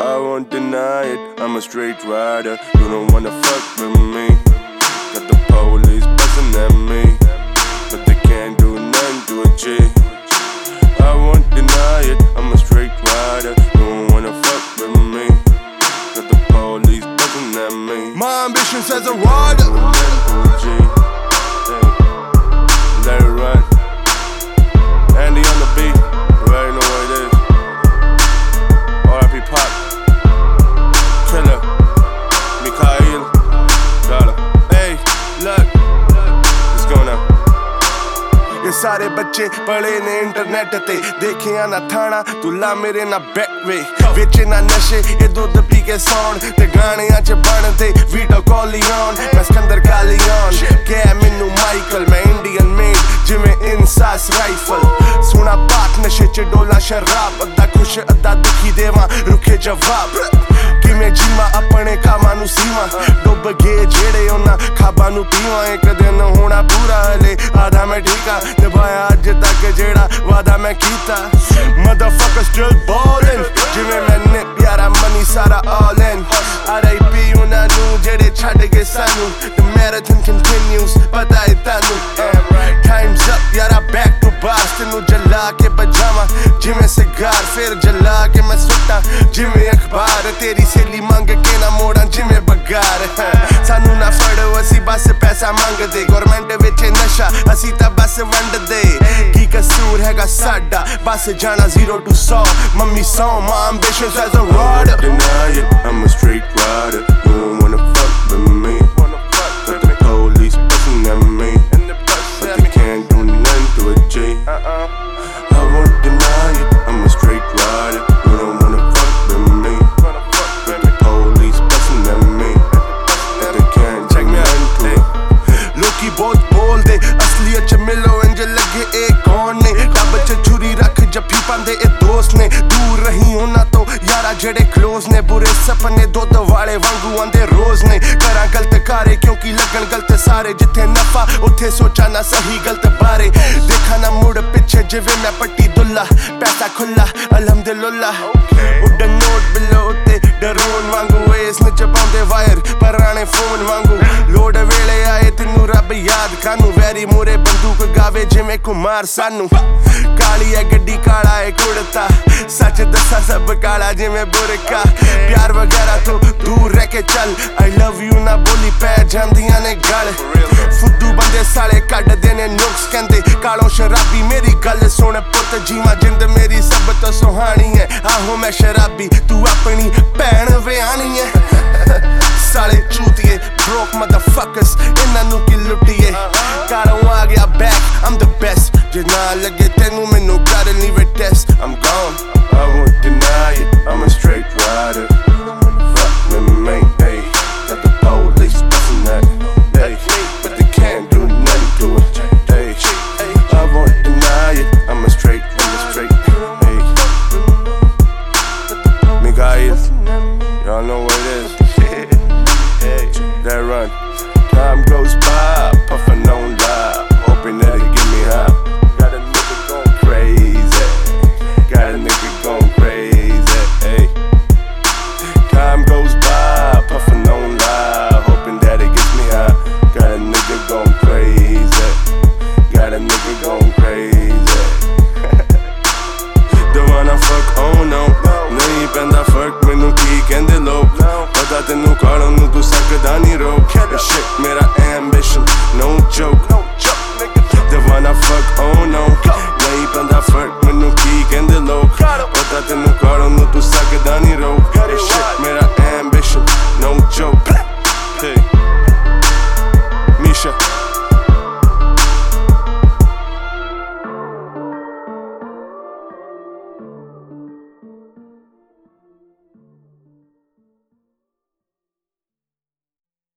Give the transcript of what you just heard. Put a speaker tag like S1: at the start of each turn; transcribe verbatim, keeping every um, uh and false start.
S1: I won't deny it, I'm a straight rider. You don't wanna fuck with me. Got the police buzzing at me, but they can't do nothing to a G. I won't deny it, I'm a straight rider. You don't wanna fuck with me. Got the police buzzing at me.
S2: My ambition says a rider.
S1: Let it run. Andy on the beat, you already know what it is. R I P Pop, Killer, Mikhail, Dollar. Hey, look, let's go now.
S2: ये सारे बच्चे पढ़े ने internet ते देखिया ना थाना तू ला मेरे ना बैक वे बेचे ना नशे ये दूध पी के सौन ते गानियां च बनदे वीडियो कॉलियन मैं सिकंदर कालियन क्या मैनू माइकल मैं इंडियन मेड जिवें इंसास राइफल सोना पाक नशे च डोला शराब अद्धा खुश अद्धा दुखी देवा रुखे जवाब किवें जीवा अपने कामां नू सीवा डुब गए जेड़े उन्हां खाबां नू पीवा एक दिन होना पूरा हले आधा मैं ठीक आ निभाया अज तक जेड़ा वादा मैं कीता motherfucker still ballin' जिवें मैंने प्यारा मनी सारा all in R I P उन्हां नू जेड़े छड्ड गए सानू the marathon continues पता है तानू time's up यारा back to bars तेनू जला के बजावा जिवें सिगार फिर जला के मैं सुट्टा जिवें अखबार तेरी सहेली मंग के ना मोड़ा जिवें बगार सानू ना फड़ो असी बस पैसा मंगदे गवर्नमेंट विच नशा असी तां बस वंडदे की कसूर हैगा साडा बस जाना zero to सौ मम्मी सौ my ambitions as a rider.
S1: Deny it, I'm a straight rider. You don't wanna fuck with me. Got the police buzzing at me, but they can't do nothing to a G. I won't deny it, I'm a straight rider. You don't wanna fuck with me. Got the police buzzing at me, but they can't do nothing to a
S2: लोकी बहुत बोल दे असलियत च मिलो इंज लगे ए कौन ने टब च छुरी रख जफ्फी पांदे ए दोस्त ने दूर रही उन्हां तो यारा जेड़े क्लोज ने बुरे सपने दुध वाले वांगू आंदे रोज ने करा गलत कारे क्योंकि लगन गलत सारे जिथे नफा उथे सोचा ना सही गलत बारे देखा ना मुड़ पिछे जिवें मैं पट्टी दुल्ला पैसा खुला अल्हम्दुलिल्लाह उड़न नोट बिलो उते डरोन वांगू एस न चपांदे वायर पुराने फोन वांगू लोड वेले आए तेनू रब याद कानू वैरी मोरे बंदूक गावे जिवें कुमार सानू काली है गड्डी काला है कुड़ता सच दसा सब काला जिवें बुरका प्यार वगैरह तो दूर रह के चल आई लव यू ना बोली पै जांदियां ने गल फुद्दू बंदे साले कड्डदे ने नुक्स कहंदे कालो शराबी मेरी गल सुन पुत जीवा जिंद मेरी सब तो सुहानी है आहो मैं शराबी तू अपनी भैन व्याहनी है साले चूतिए broke motherfuckers इन्हां नू की लुटिए कालों आ गया back I'm the best जे ना लगे तेनू मैनू कर लीवे test I'm gone.
S1: I won't deny